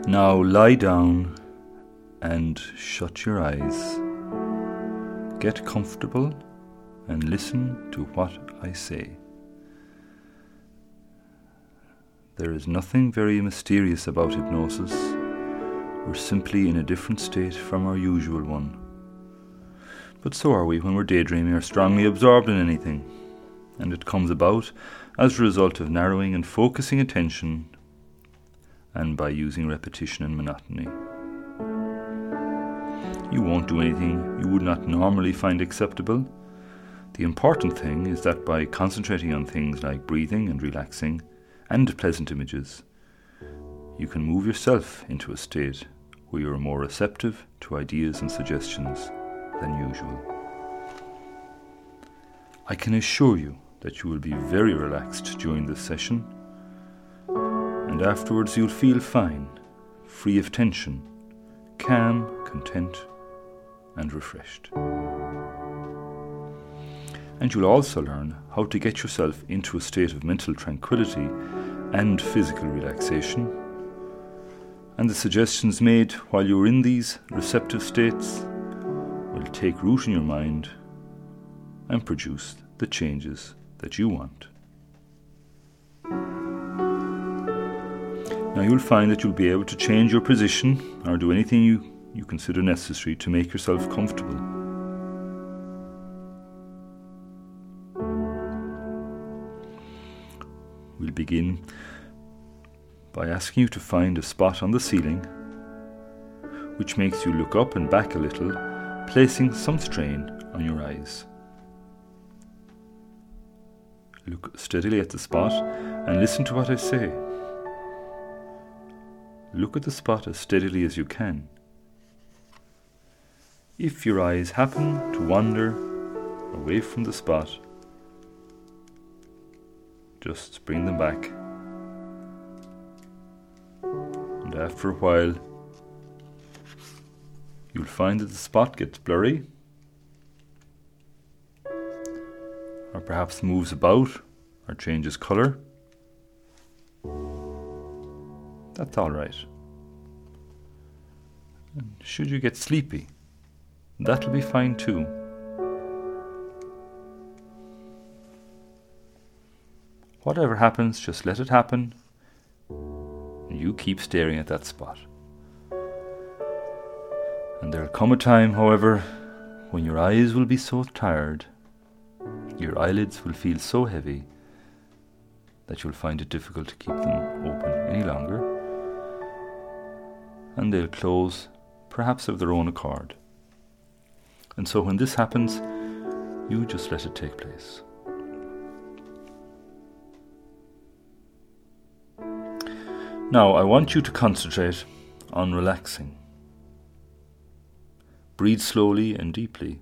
Now lie down and shut your eyes. Get comfortable and listen to what I say. There is nothing very mysterious about hypnosis. We're simply in a different state from our usual one. But so are we when we're daydreaming or strongly absorbed in anything. And it comes about as a result of narrowing and focusing attention and by using repetition and monotony. You won't do anything you would not normally find acceptable. The important thing is that by concentrating on things like breathing and relaxing and pleasant images, you can move yourself into a state where you are more receptive to ideas and suggestions than usual. I can assure you that you will be very relaxed during this session, and afterwards you'll feel fine, free of tension, calm, content, and refreshed. And you'll also learn how to get yourself into a state of mental tranquility and physical relaxation. And the suggestions made while you're in these receptive states will take root in your mind and produce the changes that you want. Now you'll find that you'll be able to change your position or do anything you consider necessary to make yourself comfortable. We'll begin by asking you to find a spot on the ceiling which makes you look up and back a little, placing some strain on your eyes. Look steadily at the spot and listen to what I say. Look at the spot as steadily as you can. If your eyes happen to wander away from the spot, just bring them back. And after a while, you'll find that the spot gets blurry, or perhaps moves about, or changes colour. That's all right. And should you get sleepy, that'll be fine too. Whatever happens, just let it happen. You keep staring at that spot. And there'll come a time, however, when your eyes will be so tired, your eyelids will feel so heavy that you'll find it difficult to keep them open any longer, and they'll close, perhaps of their own accord. And so when this happens, you just let it take place. Now, I want you to concentrate on relaxing. Breathe slowly and deeply.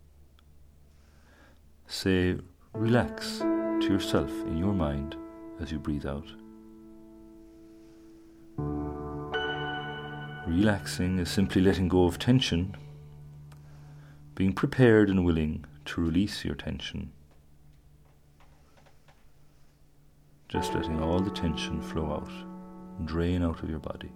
Say, relax to yourself in your mind as you breathe out. Relaxing is simply letting go of tension, being prepared and willing to release your tension. Just letting all the tension flow out, drain out of your body.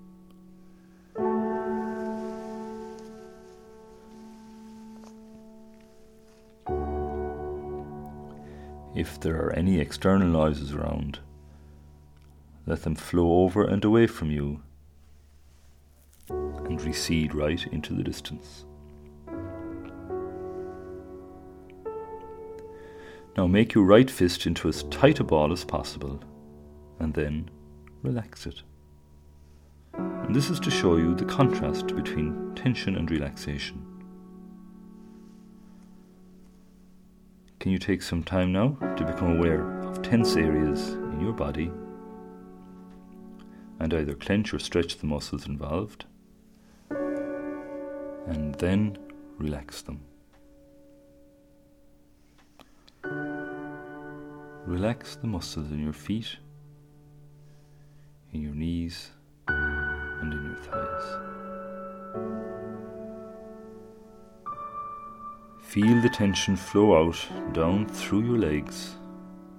If there are any external noises around, let them flow over and away from you and recede right into the distance. Now make your right fist into as tight a ball as possible and then relax it. And this is to show you the contrast between tension and relaxation. Can you take some time now to become aware of tense areas in your body and either clench or stretch the muscles involved and then relax them. Relax the muscles in your feet, in your knees, and in your thighs. Feel the tension flow out, down through your legs,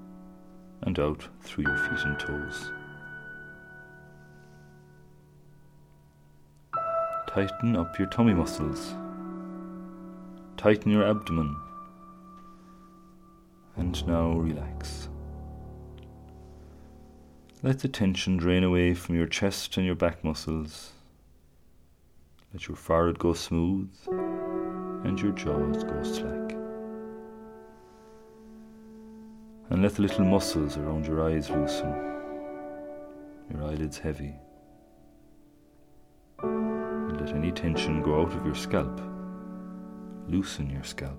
and out through your feet and toes. Tighten up your tummy muscles. Tighten your abdomen. And now relax. Let the tension drain away from your chest and your back muscles. Let your forehead go smooth and your jaws go slack. And let the little muscles around your eyes loosen, your eyelids heavy. And let any tension go out of your scalp. Loosen your scalp.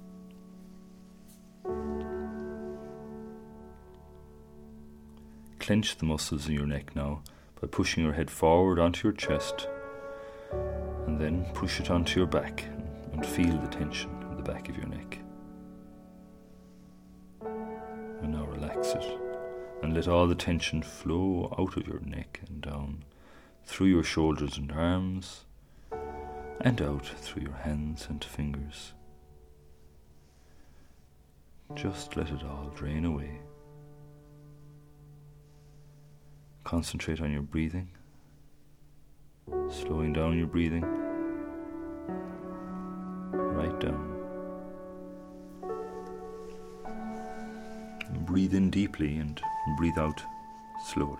Clench the muscles in your neck now by pushing your head forward onto your chest, and then push it onto your back and feel the tension in the back of your neck. And now relax it and let all the tension flow out of your neck and down through your shoulders and arms and out through your hands and fingers. Just let it all drain away. Concentrate on your breathing, slowing down your breathing, right down. Breathe in deeply and breathe out slowly.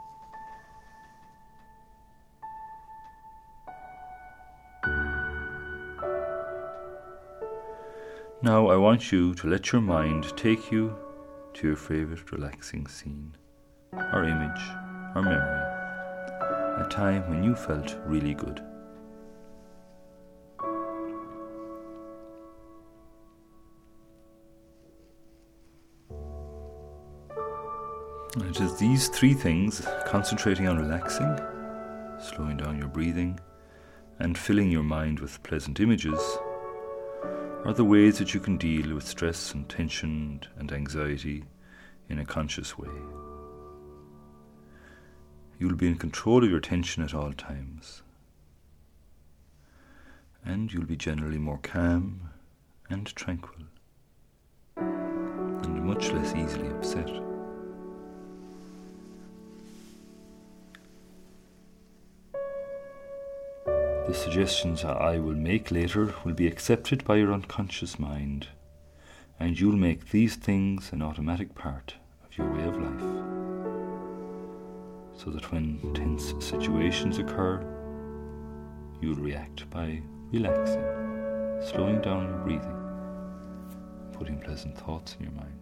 Now I want you to let your mind take you to your favorite relaxing scene, or image, or memory, a time when you felt really good. And it is these three things, concentrating on relaxing, slowing down your breathing, and filling your mind with pleasant images, are the ways that you can deal with stress and tension and anxiety in a conscious way. You will be in control of your tension at all times, and you'll be generally more calm and tranquil, and much less easily upset. The suggestions I will make later will be accepted by your unconscious mind, and you'll make these things an automatic part of your way of life, so that when tense situations occur, you'll react by relaxing, slowing down your breathing, putting pleasant thoughts in your mind.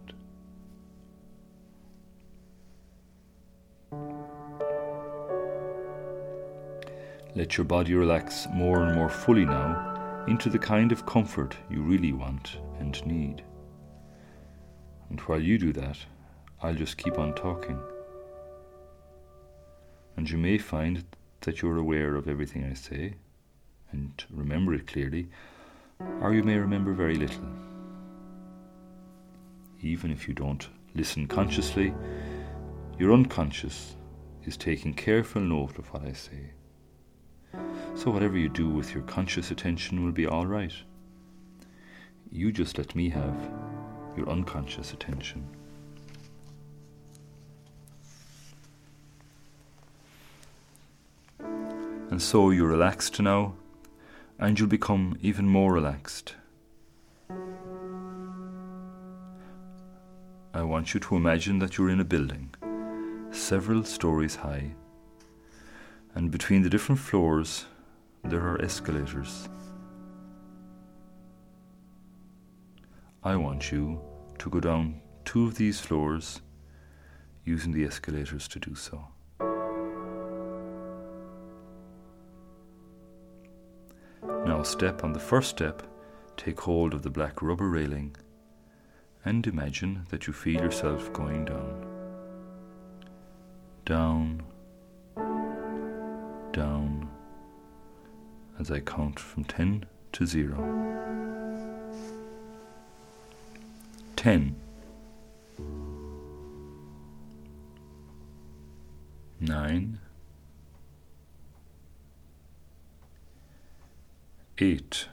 Let your body relax more and more fully now into the kind of comfort you really want and need. And while you do that, I'll just keep on talking. And you may find that you're aware of everything I say and remember it clearly, or you may remember very little. Even if you don't listen consciously, your unconscious is taking careful note of what I say. So whatever you do with your conscious attention will be all right. You just let me have your unconscious attention. And so you're relaxed now, and you'll become even more relaxed. I want you to imagine that you're in a building, several stories high, and between the different floors there are escalators. I want you to go down 2 of these floors using the escalators to do so. Now step on the first step, take hold of the black rubber railing, and imagine that you feel yourself going down. Down, down, as I count from 10 to 0. 10, 9, 8,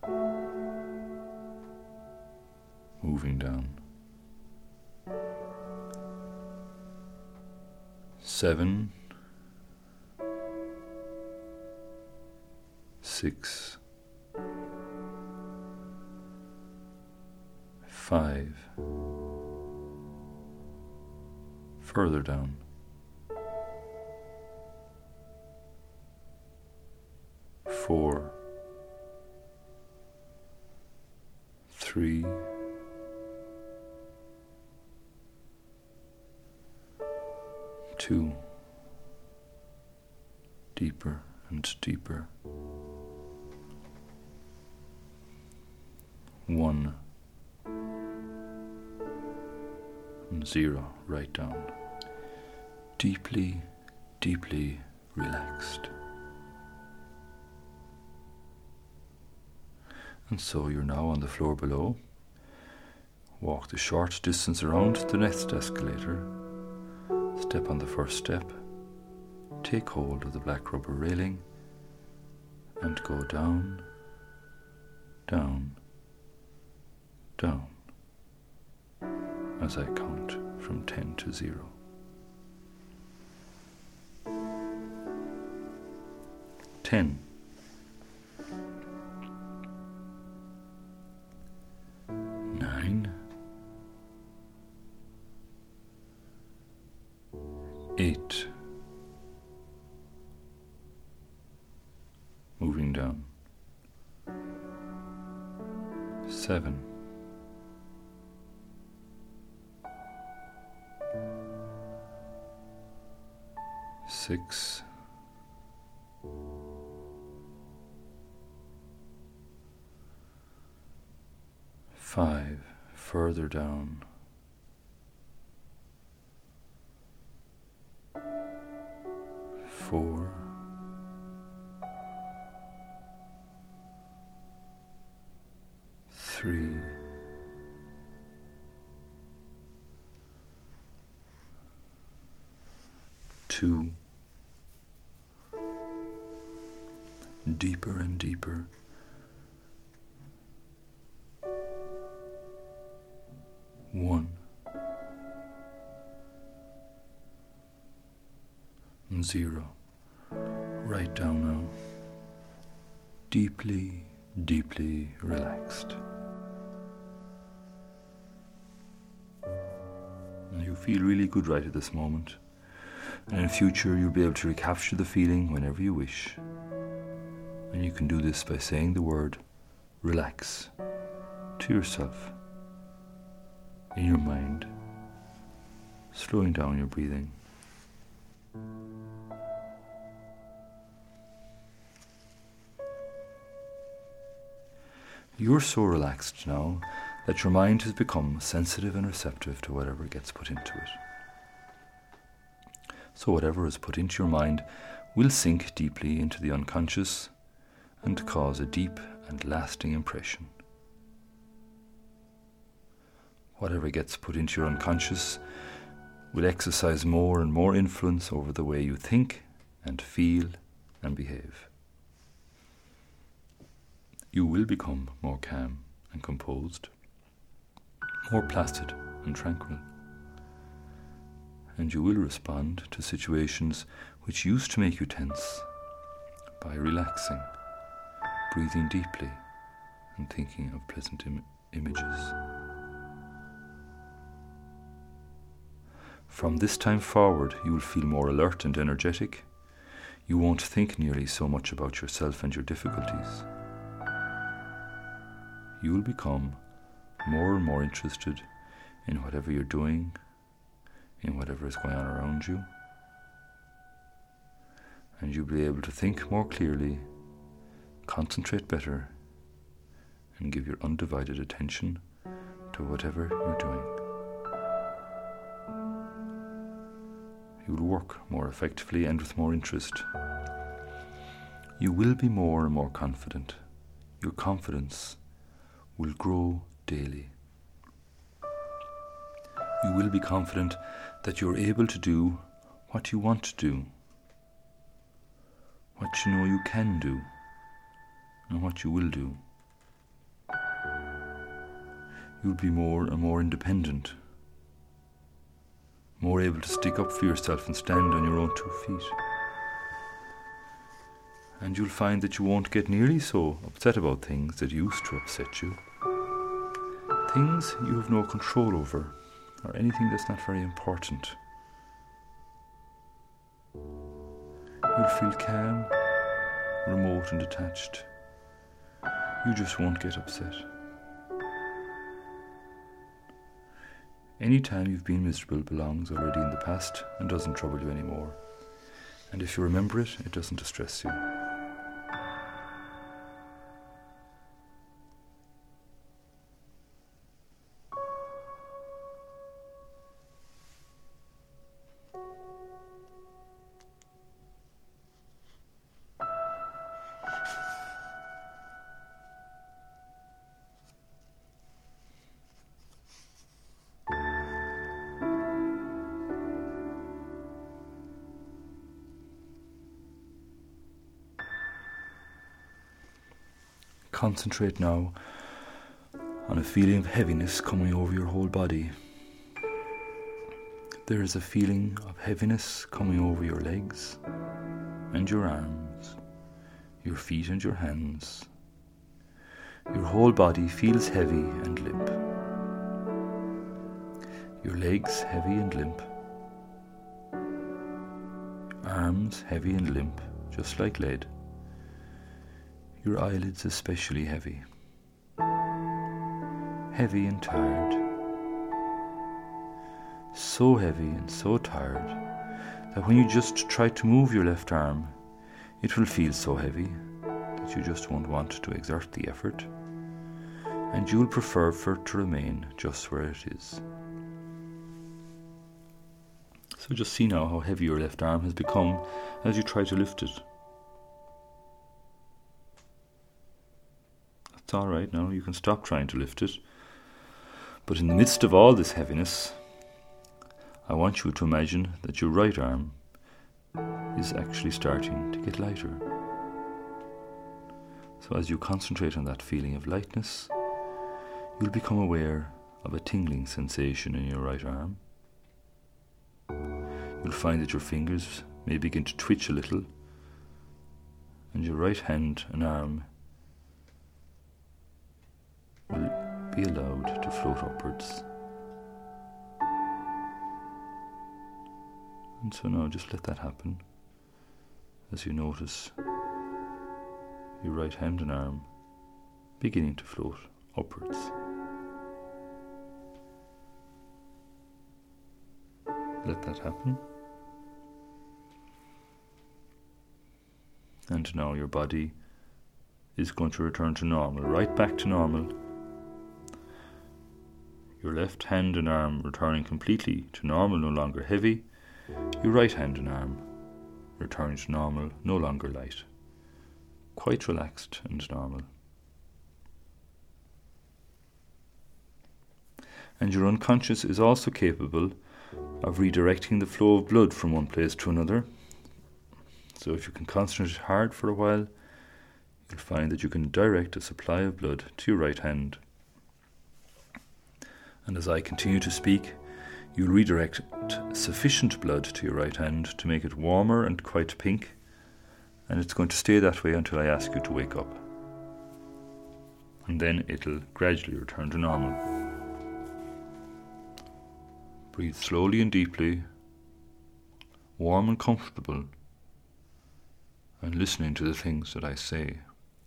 moving down. 7, 6, 5, further down, 4, 3, 2, deeper and deeper, 1, and 0, right down, deeply, deeply relaxed. And so you're now on the floor below. Walk the short distance around the next escalator. Step on the first step. Take hold of the black rubber railing and go down, down, down as I count from 10 to 0. 10. 9. 8. Moving down. 7. 6. 5. Further down. 4. 3. 2. Deeper and deeper. 1. And 0. Right down now. Deeply, deeply relaxed. And you feel really good right at this moment. And in future you'll be able to recapture the feeling whenever you wish. And you can do this by saying the word relax to yourself in your mind, slowing down your breathing. You're so relaxed now that your mind has become sensitive and receptive to whatever gets put into it. So whatever is put into your mind will sink deeply into the unconscious and cause a deep and lasting impression. Whatever gets put into your unconscious will exercise more and more influence over the way you think and feel and behave. You will become more calm and composed, more placid and tranquil, and you will respond to situations which used to make you tense by relaxing, breathing deeply, and thinking of pleasant images. From this time forward, you will feel more alert and energetic. You won't think nearly so much about yourself and your difficulties. You will become more and more interested in whatever you're doing, in whatever is going on around you, and you'll be able to think more clearly, concentrate better, and give your undivided attention to whatever you're doing. You will work more effectively and with more interest. You will be more and more confident. Your confidence will grow daily. You will be confident that you're able to do what you want to do, what you know you can do, and what you will do. You'll be more and more independent, more able to stick up for yourself and stand on your own 2 feet. And you'll find that you won't get nearly so upset about things that used to upset you. Things you have no control over, or anything that's not very important. You'll feel calm, remote and detached. You just won't get upset. Any time you've been miserable belongs already in the past and doesn't trouble you anymore. And if you remember it, it doesn't distress you. Concentrate now on a feeling of heaviness coming over your whole body. There is a feeling of heaviness coming over your legs and your arms, your feet and your hands. Your whole body feels heavy and limp. Your legs heavy and limp. Arms heavy and limp, just like lead. Your eyelids especially heavy. Heavy and tired. So heavy and so tired that when you just try to move your left arm, it will feel so heavy that you just won't want to exert the effort, and you'll prefer for it to remain just where it is. So just see now how heavy your left arm has become as you try to lift it. It's all right now, you can stop trying to lift it. But in the midst of all this heaviness, I want you to imagine that your right arm is actually starting to get lighter. So as you concentrate on that feeling of lightness, you'll become aware of a tingling sensation in your right arm. You'll find that your fingers may begin to twitch a little, and your right hand and arm will be allowed to float upwards. And so now just let that happen as you notice your right hand and arm beginning to float upwards. Let that happen. And now your body is going to return to normal, right back to normal. Your left hand and arm returning completely to normal, no longer heavy. Your right hand and arm returning to normal, no longer light. Quite relaxed and normal. And your unconscious is also capable of redirecting the flow of blood from one place to another. So if you can concentrate hard for a while, you'll find that you can direct a supply of blood to your right hand. And as I continue to speak, you'll redirect sufficient blood to your right hand to make it warmer and quite pink, and it's going to stay that way until I ask you to wake up. And then it'll gradually return to normal. Breathe slowly and deeply, warm and comfortable, and listening to the things that I say.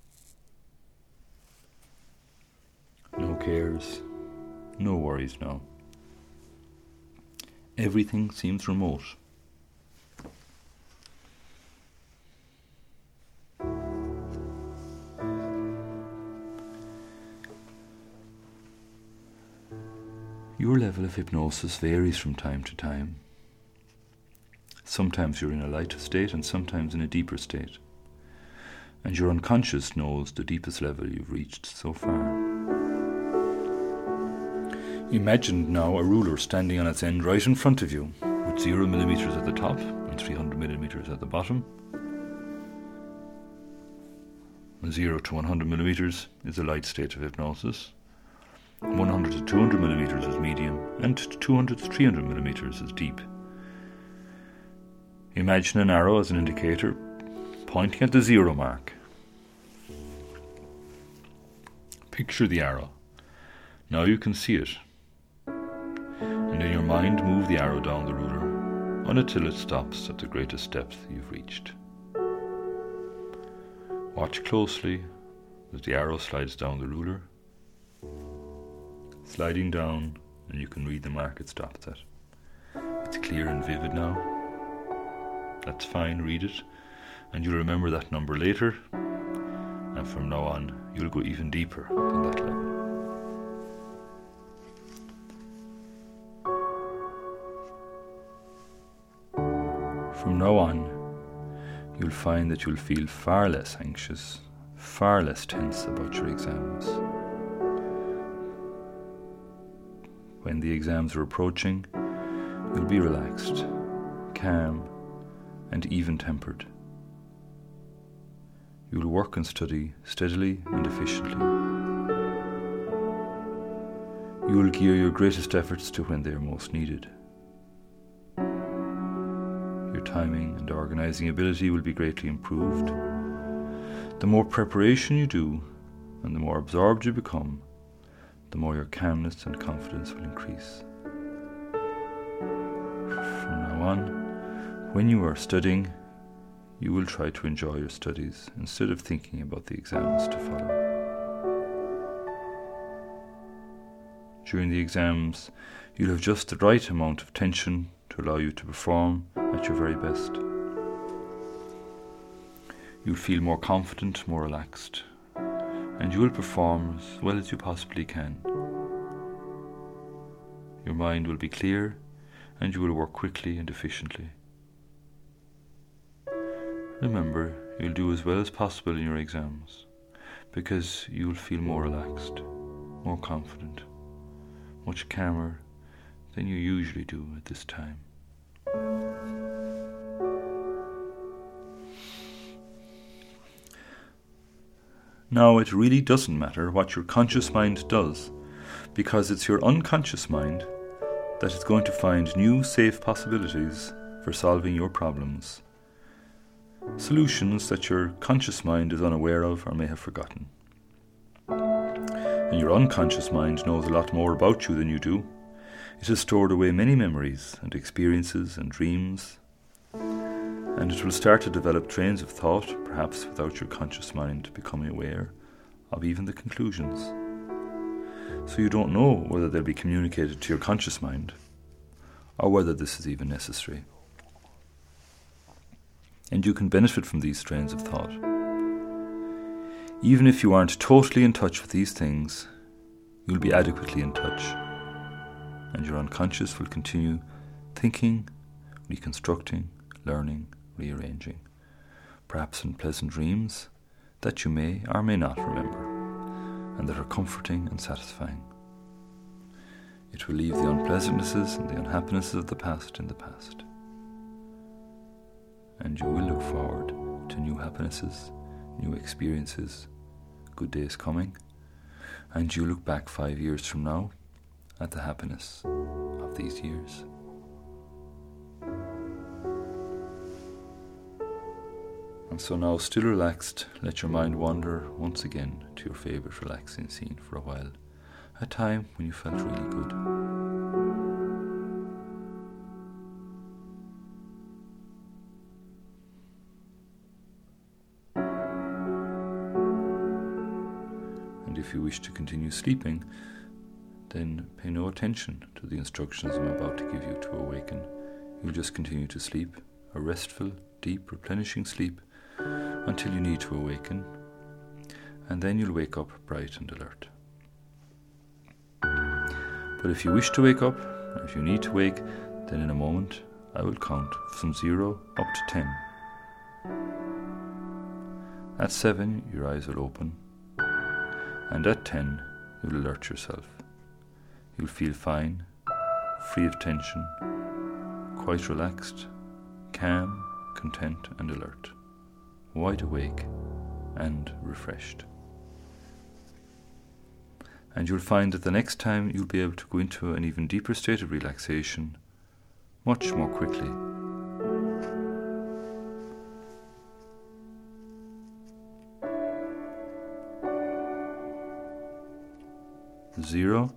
No cares, no worries now. Everything seems remote. Your level of hypnosis varies from time to time. Sometimes you're in a lighter state and sometimes in a deeper state. And your unconscious knows the deepest level you've reached so far. Imagine now a ruler standing on its end right in front of you, with 0 millimeters at the top and 300 millimeters at the bottom. 0 to 100 millimeters is a light state of hypnosis. 100 to 200 millimeters is medium, and 200 to 300 millimeters is deep. Imagine an arrow as an indicator pointing at the 0 mark. Picture the arrow. Now you can see it. And in your mind, move the arrow down the ruler until it stops at the greatest depth you've reached. Watch closely as the arrow slides down the ruler, sliding down, and you can read the mark it stops at. It's clear and vivid now. That's fine, read it, and you'll remember that number later, and from now on you'll go even deeper than that level. From now on, you'll find that you'll feel far less anxious, far less tense about your exams. When the exams are approaching, you'll be relaxed, calm, and even-tempered. You will work and study steadily and efficiently. You will gear your greatest efforts to when they are most needed. Your timing and organising ability will be greatly improved. The more preparation you do, and the more absorbed you become, the more your calmness and confidence will increase. From now on, when you are studying, you will try to enjoy your studies instead of thinking about the exams to follow. During the exams, you'll have just the right amount of tension to allow you to perform at your very best. You'll feel more confident, more relaxed, and you will perform as well as you possibly can. Your mind will be clear, and you will work quickly and efficiently. Remember, you'll do as well as possible in your exams, because you will feel more relaxed, more confident, much calmer than you usually do at this time. Now, it really doesn't matter what your conscious mind does, because it's your unconscious mind that is going to find new safe possibilities for solving your problems, solutions that your conscious mind is unaware of or may have forgotten. And your unconscious mind knows a lot more about you than you do. It has stored away many memories and experiences and dreams, and it will start to develop trains of thought, perhaps without your conscious mind becoming aware of even the conclusions. So you don't know whether they'll be communicated to your conscious mind, or whether this is even necessary. And you can benefit from these trains of thought. Even if you aren't totally in touch with these things, you'll be adequately in touch, and your unconscious will continue thinking, reconstructing, learning, rearranging, perhaps in pleasant dreams that you may or may not remember, and that are comforting and satisfying. It will leave the unpleasantnesses and the unhappinesses of the past in the past, and you will look forward to new happinesses, new experiences, good days coming, and you look back 5 years from now at the happiness of these years. And so now, still relaxed, let your mind wander once again to your favourite relaxing scene for a while, a time when you felt really good. And if you wish to continue sleeping, then pay no attention to the instructions I'm about to give you to awaken. You'll just continue to sleep, a restful, deep, replenishing sleep, until you need to awaken, and then you'll wake up bright and alert. But if you wish to wake up, or if you need to wake, then in a moment I will count from 0 up to 10. At 7 your eyes will open, and at 10 you'll alert yourself. You'll feel fine, free of tension, quite relaxed, calm, content and alert, wide awake and refreshed. And you'll find that the next time you'll be able to go into an even deeper state of relaxation much more quickly. 0,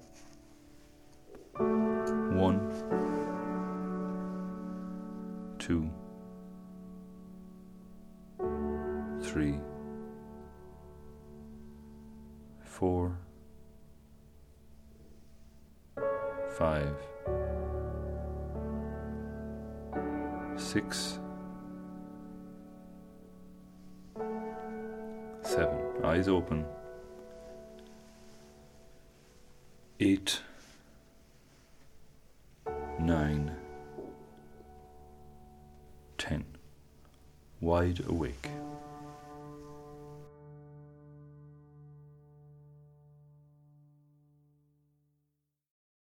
1, 2, 3, 4, 5, 6, 7, eyes open, 8, 9, 10, wide awake.